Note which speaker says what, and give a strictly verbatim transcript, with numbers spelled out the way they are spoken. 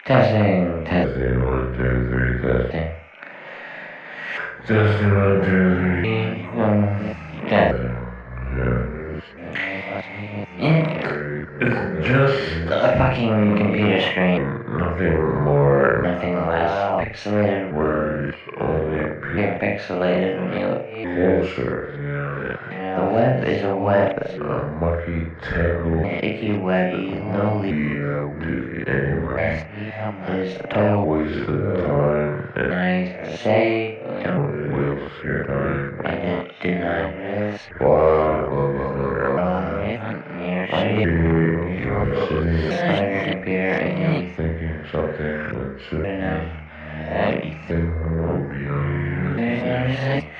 Speaker 1: Testing, testing, one, two, three, testing. Testing, one, two, three. Um, testing. It's just a fucking computer screen. Nothing more, nothing less. Pixelated words, only you're pixelated when you look closer. The web is a web. A mucky, tangled, icky, webby, lowly. Anywhere. It is a total waste of time. And I say, don't waste your time. I did deny this. Wow. You're sitting beside your computer and you're thinking something that should be. What you think will be on you.